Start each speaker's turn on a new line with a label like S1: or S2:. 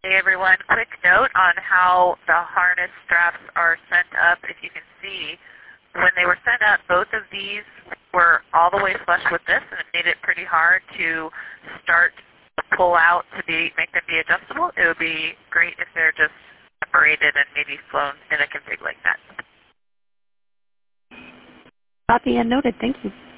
S1: Hey everyone, quick note on how the harness straps are sent up. If you can see, when they were sent up, both of these were all the way flush with this, and it made it pretty hard to start to pull out to make them be adjustable. It would be great if they're just separated and maybe flown in a config like that.
S2: Copy and noted. Thank you.